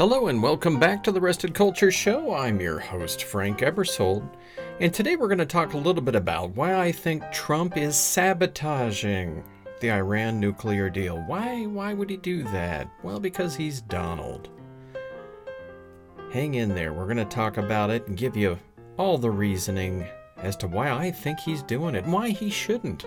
Hello and welcome back to the Rested Culture Show. I'm your host, Frank Ebersold, and today we're going to talk a little bit about why I think Trump is sabotaging the Iran nuclear deal. Why would he do that? Well, because he's Donald. Hang in there. We're going to talk about it and give you all the reasoning as to why I think he's doing it and why he shouldn't.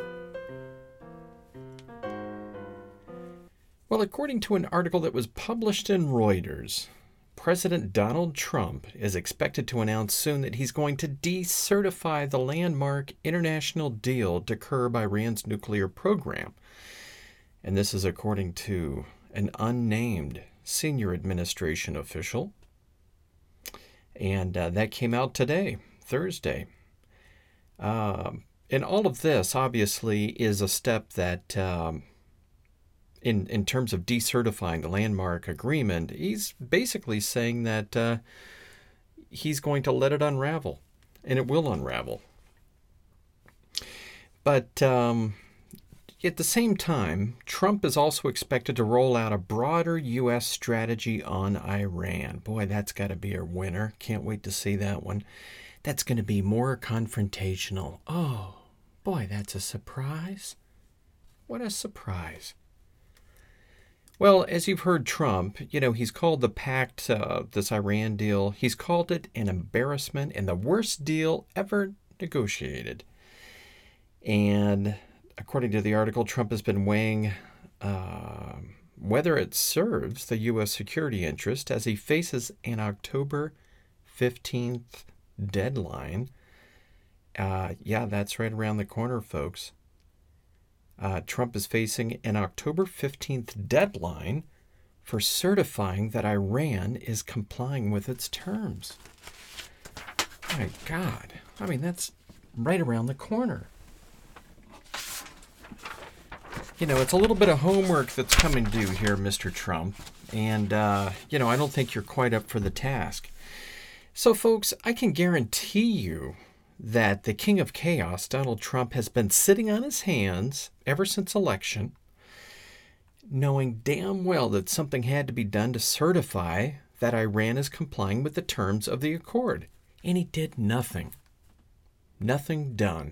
Well, according to an article that was published in Reuters, President Donald Trump is expected to announce soon that he's going to decertify the landmark international deal to curb Iran's nuclear program. And this is according to an unnamed senior administration official. And that came out today, Thursday. And all of this, obviously, is a step that... In terms of decertifying the landmark agreement, he's basically saying that he's going to let it unravel, and it will unravel. But at the same time, Trump is also expected to roll out a broader U.S. strategy on Iran. Boy, that's got to be a winner. Can't wait to see that one. That's going to be more confrontational. Oh, boy, that's a surprise. What a surprise. Well, as you've heard Trump, he's called the pact, this Iran deal, he's called it an embarrassment and the worst deal ever negotiated. And according to the article, Trump has been weighing whether it serves the U.S. security interest as he faces an October 15th deadline. Yeah, that's right around the corner, folks. Trump is facing an October 15th deadline for certifying that Iran is complying with its terms. My God. I mean, that's right around the corner. It's a little bit of homework that's coming due here, Mr. Trump. And, I don't think you're quite up for the task. So, folks, I can guarantee you that the king of chaos, Donald Trump, has been sitting on his hands ever since election, knowing damn well that something had to be done to certify that Iran is complying with the terms of the accord. And he did nothing. Nothing done.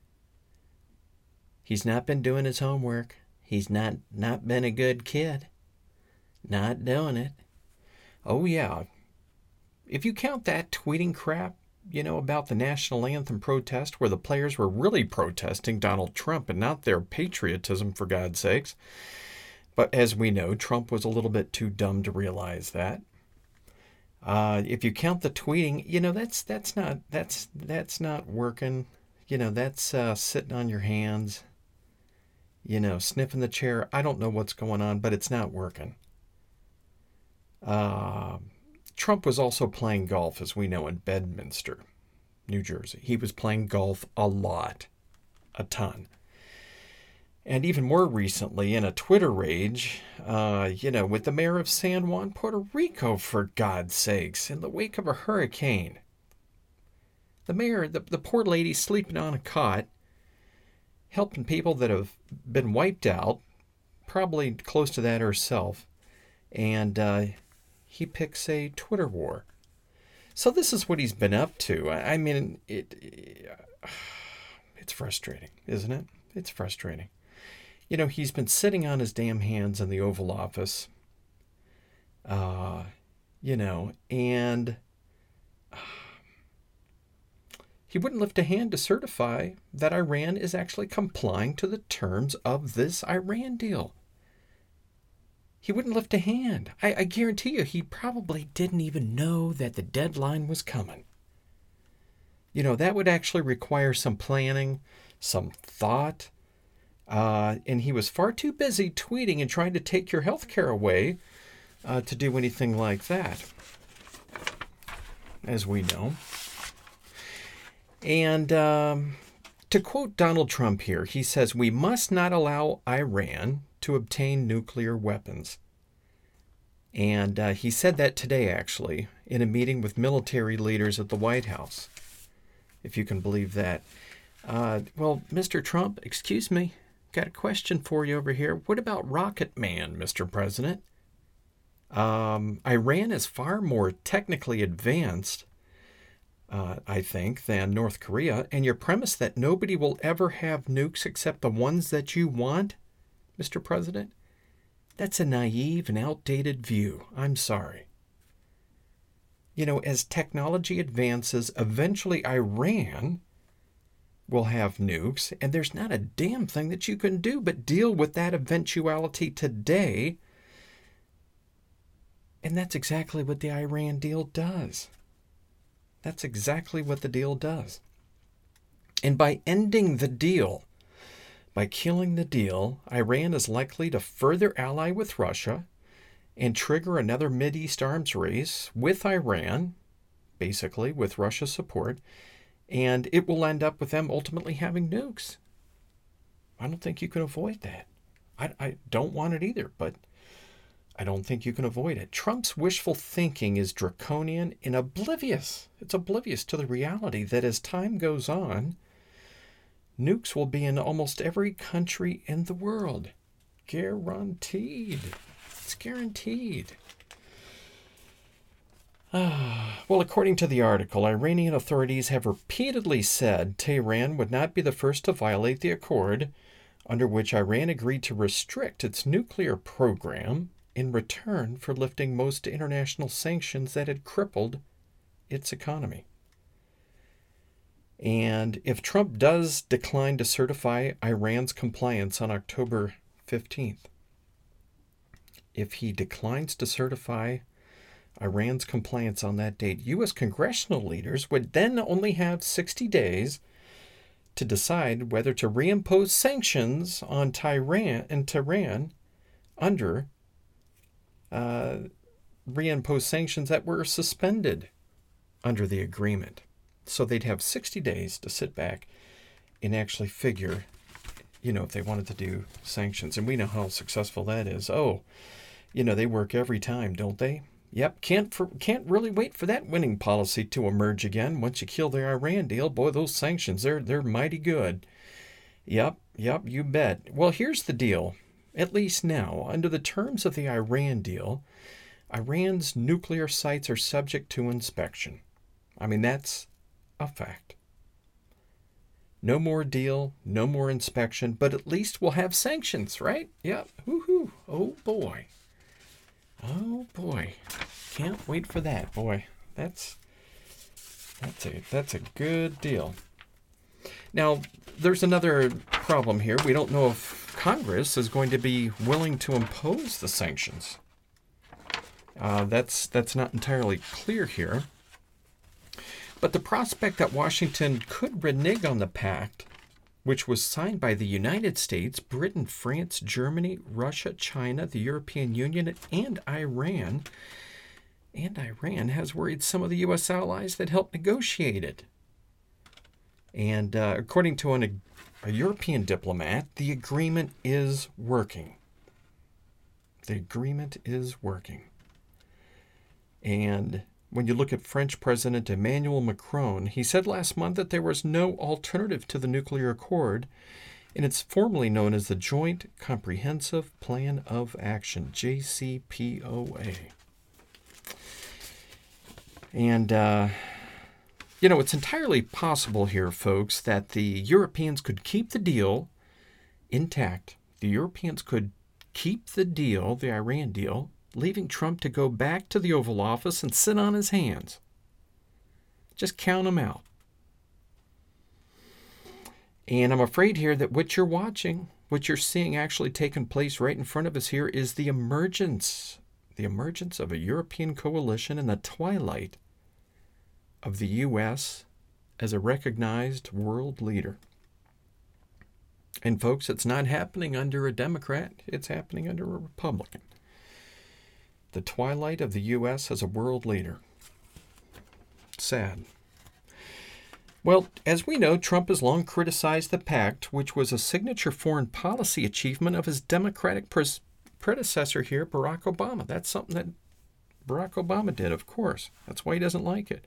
He's not been doing his homework. He's not been a good kid. Not doing it. Oh, yeah. If you count that tweeting crap, about the national anthem protest where the players were really protesting Donald Trump and not their patriotism, for God's sakes. But as we know, Trump was a little bit too dumb to realize that. If you count the tweeting, that's not working. That's sitting on your hands, sniffing the chair. I don't know what's going on, but it's not working. Trump was also playing golf, as we know, in Bedminster, New Jersey. He was playing golf a lot, a ton. And even more recently, in a Twitter rage, with the mayor of San Juan, Puerto Rico, for God's sakes, in the wake of a hurricane. The mayor, the poor lady sleeping on a cot, helping people that have been wiped out, probably close to that herself, and he picks a Twitter war. So this is what he's been up to. I mean, it's frustrating, isn't it? It's frustrating. He's been sitting on his damn hands in the Oval Office, and he wouldn't lift a hand to certify that Iran is actually complying to the terms of this Iran deal. He wouldn't lift a hand. I guarantee you he probably didn't even know that the deadline was coming. That would actually require some planning, some thought. And he was far too busy tweeting and trying to take your health care away to do anything like that, as we know. And to quote Donald Trump here, he says, "We must not allow Iran to obtain nuclear weapons." And he said that today, actually, in a meeting with military leaders at the White House, if you can believe that. Well, Mr. Trump, excuse me, got a question for you over here. What about Rocket Man, Mr. President? Iran is far more technically advanced, I think, than North Korea. And your premise that nobody will ever have nukes except the ones that you want, Mr. President, that's a naive and outdated view. I'm sorry. You know, as technology advances, eventually Iran will have nukes, and there's not a damn thing that you can do but deal with that eventuality today. And that's exactly what the Iran deal does. That's exactly what the deal does. And by ending the deal, by killing the deal, Iran is likely to further ally with Russia and trigger another Mideast arms race with Iran, basically with Russia's support, and it will end up with them ultimately having nukes. I don't think you can avoid that. I don't want it either, but I don't think you can avoid it. Trump's wishful thinking is draconian and oblivious. It's oblivious to the reality that as time goes on, nukes will be in almost every country in the world. Guaranteed. It's guaranteed. Well, according to the article, Iranian authorities have repeatedly said Tehran would not be the first to violate the accord under which Iran agreed to restrict its nuclear program in return for lifting most international sanctions that had crippled its economy. And if Trump does decline to certify Iran's compliance on October 15th, if he declines to certify Iran's compliance on that date, U.S. congressional leaders would then only have 60 days to decide whether to reimpose sanctions on Tehran under reimpose sanctions that were suspended under the agreement. So they'd have 60 days to sit back and actually figure, if they wanted to do sanctions. And we know how successful that is. They work every time, don't they? Yep, can't really wait for that winning policy to emerge again. Once you kill the Iran deal, boy, those sanctions, they're mighty good. Yep, you bet. Well, here's the deal. At least now, under the terms of the Iran deal, Iran's nuclear sites are subject to inspection. I mean, that's a fact. No more deal, no more inspection, but at least we'll have sanctions, right? Yep. Woohoo. Oh boy. Can't wait for that, boy. That's a good deal. Now, there's another problem here. We don't know if Congress is going to be willing to impose the sanctions. That's not entirely clear here. But the prospect that Washington could renege on the pact, which was signed by the United States, Britain, France, Germany, Russia, China, the European Union, and Iran, has worried some of the U.S. allies that helped negotiate it. And according to a European diplomat, the agreement is working. The agreement is working. And when you look at French President Emmanuel Macron, he said last month that there was no alternative to the nuclear accord, and it's formally known as the Joint Comprehensive Plan of Action, JCPOA. And, it's entirely possible here, folks, that the Europeans could keep the deal intact. The Europeans could keep the deal, the Iran deal, leaving Trump to go back to the Oval Office and sit on his hands. Just count them out. And I'm afraid here that what you're watching, what you're seeing actually taking place right in front of us here is the emergence of a European coalition in the twilight of the U.S. as a recognized world leader. And folks, it's not happening under a Democrat, it's happening under a Republican. The twilight of the U.S. as a world leader. Sad. Well, as we know, Trump has long criticized the pact, which was a signature foreign policy achievement of his Democratic predecessor here, Barack Obama. That's something that Barack Obama did, of course. That's why he doesn't like it.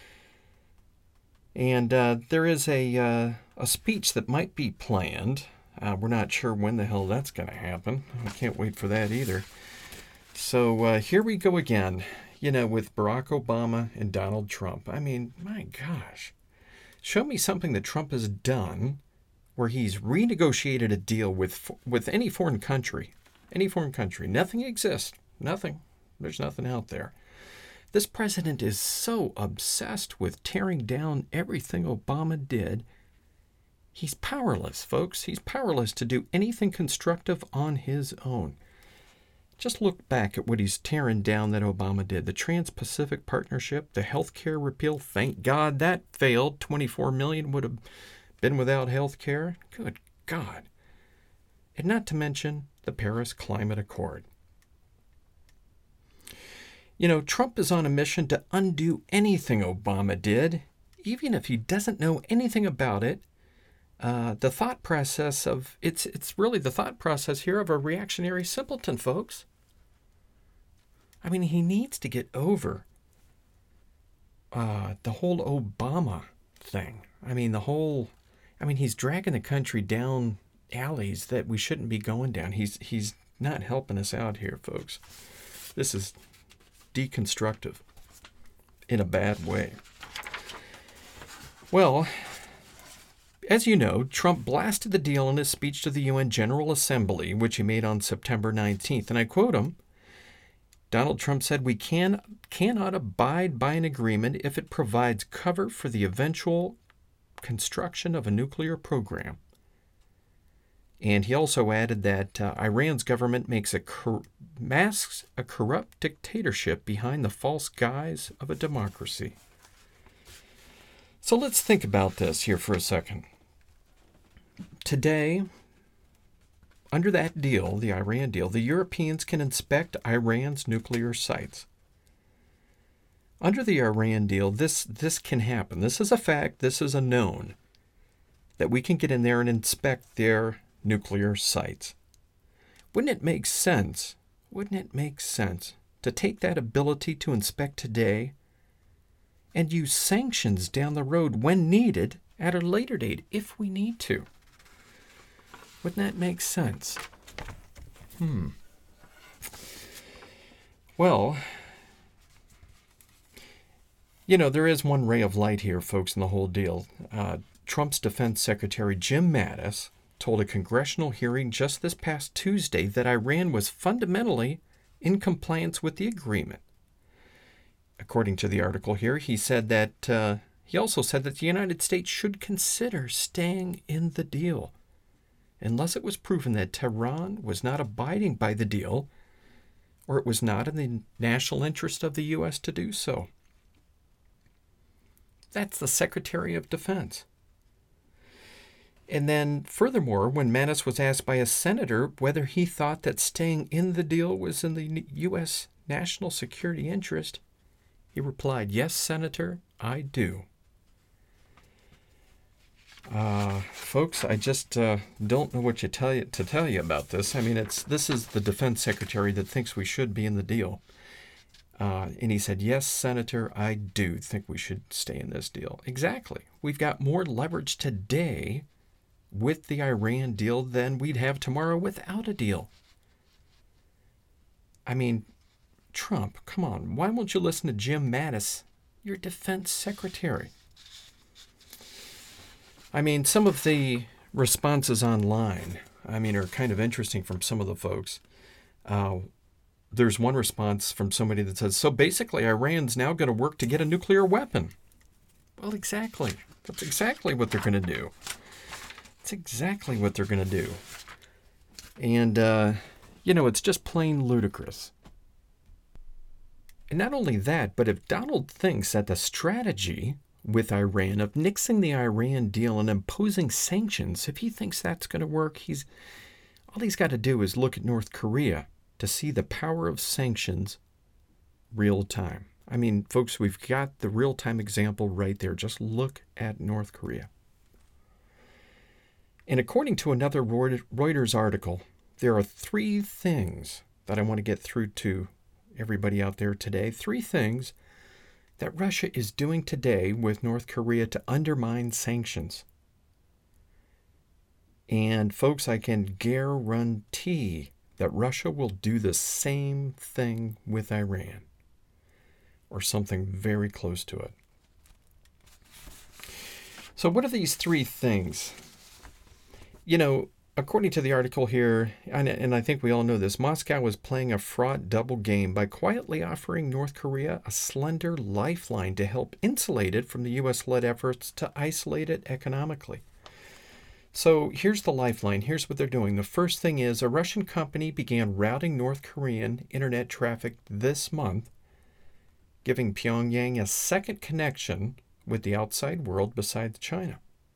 And there is a speech that might be planned. We're not sure when the hell that's going to happen. I can't wait for that either. So here we go again, with Barack Obama and Donald Trump. I mean, my gosh. Show me something that Trump has done where he's renegotiated a deal with any foreign country. Any foreign country. Nothing exists. Nothing. There's nothing out there. This president is so obsessed with tearing down everything Obama did. He's powerless, folks. He's powerless to do anything constructive on his own. Just look back at what he's tearing down that Obama did. The Trans-Pacific Partnership, the health care repeal. Thank God that failed. 24 million would have been without health care. Good God. And not to mention the Paris Climate Accord. Trump is on a mission to undo anything Obama did, even if he doesn't know anything about it. The thought process of it's really the thought process here of a reactionary simpleton, folks. I mean, he needs to get over the whole Obama thing. He's dragging the country down alleys that we shouldn't be going down. He's not helping us out here, folks. This is deconstructive in a bad way. Well, as you know, Trump blasted the deal in his speech to the UN General Assembly, which he made on September 19th. And I quote him, Donald Trump said, "We cannot abide by an agreement if it provides cover for the eventual construction of a nuclear program." And he also added that Iran's government masks a corrupt dictatorship behind the false guise of a democracy. So let's think about this here for a second. Today, under that deal, the Iran deal, the Europeans can inspect Iran's nuclear sites. Under the Iran deal, this can happen. This is a fact. This is a known. That we can get in there and inspect their nuclear sites. Wouldn't it make sense to take that ability to inspect today and use sanctions down the road when needed at a later date, if we need to? Wouldn't that make sense? Well, there is one ray of light here, folks, in the whole deal. Trump's Defense Secretary Jim Mattis told a congressional hearing just this past Tuesday that Iran was fundamentally in compliance with the agreement. According to the article here, he also said that the United States should consider staying in the deal, unless it was proven that Tehran was not abiding by the deal, or it was not in the national interest of the U.S. to do so. That's the Secretary of Defense. And then, furthermore, when Mattis was asked by a senator whether he thought that staying in the deal was in the U.S. national security interest, he replied, "Yes, Senator, I do." Folks, I just don't know what to tell you about this. I mean, this is the defense secretary that thinks we should be in the deal. And he said, "Yes, Senator, I do think we should stay in this deal." Exactly. We've got more leverage today with the Iran deal than we'd have tomorrow without a deal. I mean, Trump, come on. Why won't you listen to Jim Mattis, your defense secretary? I mean, some of the responses online, are kind of interesting from some of the folks. There's one response from somebody that says, "So basically, Iran's now going to work to get a nuclear weapon." Well, exactly. That's exactly what they're going to do. It's exactly what they're going to do. And, it's just plain ludicrous. And not only that, but if Donald thinks that the strategy with Iran of nixing the Iran deal and imposing sanctions, if he thinks that's going to work, all he's got to do is look at North Korea to see the power of sanctions real time. I mean, folks, we've got the real time example right there. Just look at North Korea. And according to another Reuters article, there are 3 things that I want to get through to everybody out there today. 3 things that Russia is doing today with North Korea to undermine sanctions. And folks, I can guarantee that Russia will do the same thing with Iran, or something very close to it. So what are these three things? According to the article here, and I think we all know this, Moscow was playing a fraught double game by quietly offering North Korea a slender lifeline to help insulate it from the U.S.-led efforts to isolate it economically. So here's the lifeline. Here's what they're doing. The first thing is a Russian company began routing North Korean internet traffic this month, giving Pyongyang a second connection with the outside world besides China.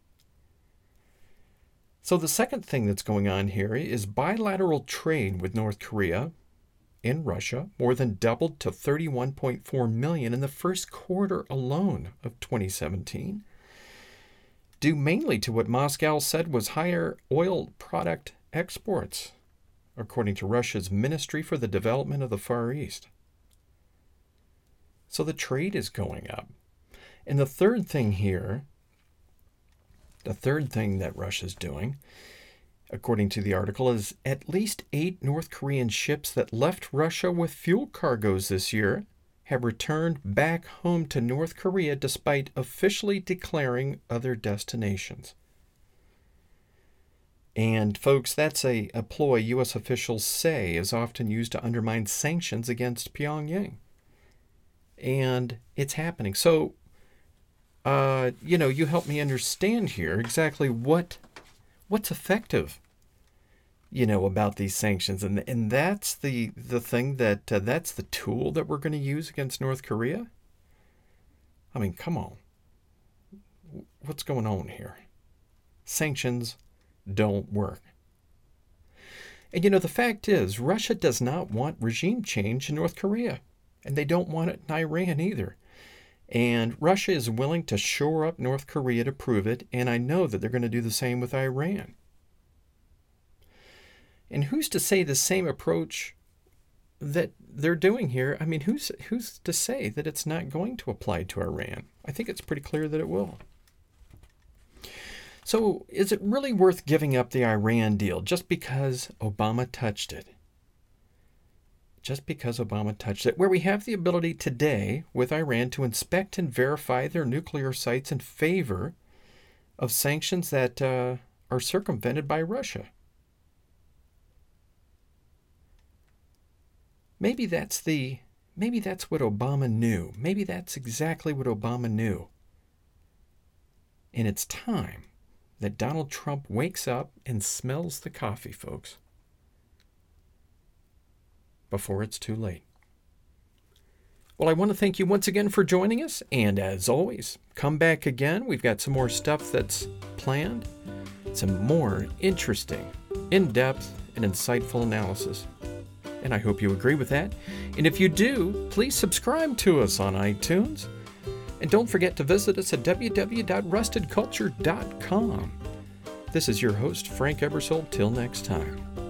So the second thing that's going on here is bilateral trade with North Korea and Russia more than doubled to $31.4 million in the first quarter alone of 2017, due mainly to what Moscow said was higher oil product exports, according to Russia's Ministry for the Development of the Far East. So the trade is going up. And the third thing that Russia's doing, according to the article, is at least 8 North Korean ships that left Russia with fuel cargoes this year have returned back home to North Korea despite officially declaring other destinations. And folks, that's a ploy U.S. officials say is often used to undermine sanctions against Pyongyang. And it's happening. So, you help me understand here exactly what's effective, about these sanctions. And that's the thing that's the tool that we're going to use against North Korea. I mean, come on. What's going on here? Sanctions don't work. And the fact is, Russia does not want regime change in North Korea. And they don't want it in Iran either. And Russia is willing to shore up North Korea to prove it, and I know that they're going to do the same with Iran. And who's to say the same approach that they're doing here? I mean, who's to say that it's not going to apply to Iran? I think it's pretty clear that it will. So is it really worth giving up the Iran deal just because Obama touched it? Just because Obama touched it, where we have the ability today with Iran to inspect and verify their nuclear sites in favor of sanctions that are circumvented by Russia. Maybe that's what Obama knew. Maybe that's exactly what Obama knew. And it's time that Donald Trump wakes up and smells the coffee, folks, before it's too late. Well, I want to thank you once again for joining us. And as always, come back again. We've got some more stuff that's planned. Some more interesting, in-depth, and insightful analysis. And I hope you agree with that. And if you do, please subscribe to us on iTunes. And don't forget to visit us at www.rustedculture.com. This is your host, Frank Ebersole. Till next time.